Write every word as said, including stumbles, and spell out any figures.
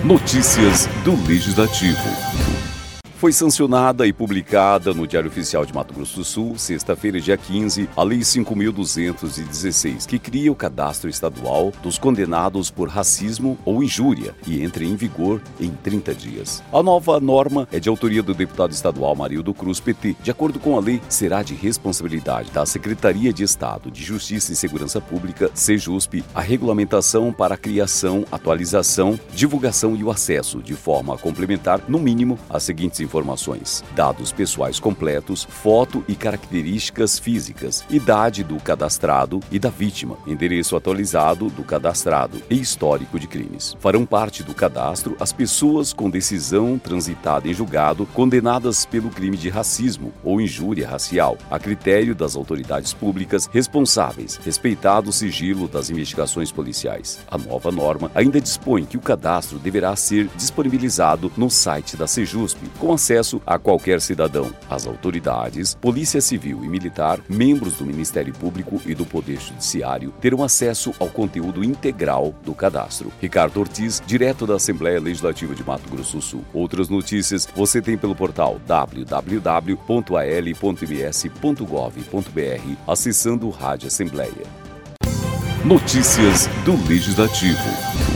Notícias do Legislativo. Foi sancionada e publicada no Diário Oficial de Mato Grosso do Sul, sexta-feira, dia quinze, a Lei cinco mil duzentos e dezesseis, que cria o Cadastro Estadual dos condenados por racismo ou injúria e entra em vigor em trinta dias. A nova norma é de autoria do deputado estadual Marildo Cruz, P T. De acordo com a lei, será de responsabilidade da Secretaria de Estado de Justiça e Segurança Pública, SEJUSP, a regulamentação para a criação, atualização, divulgação e o acesso, de forma a complementar, no mínimo, as seguintes informações. Informações: dados pessoais completos, foto e características físicas, idade do cadastrado e da vítima, endereço atualizado do cadastrado e histórico de crimes. Farão parte do cadastro as pessoas com decisão transitada em julgado condenadas pelo crime de racismo ou injúria racial, a critério das autoridades públicas responsáveis, respeitado o sigilo das investigações policiais. A nova norma ainda dispõe que o cadastro deverá ser disponibilizado no site da SEJUSP, com acesso a qualquer cidadão. As autoridades, Polícia Civil e Militar, membros do Ministério Público e do Poder Judiciário terão acesso ao conteúdo integral do cadastro. Ricardo Ortiz, direto da Assembleia Legislativa de Mato Grosso do Sul. Outras notícias você tem pelo portal w w w ponto a l ponto m s ponto gov ponto b r, acessando o Rádio Assembleia. Notícias do Legislativo.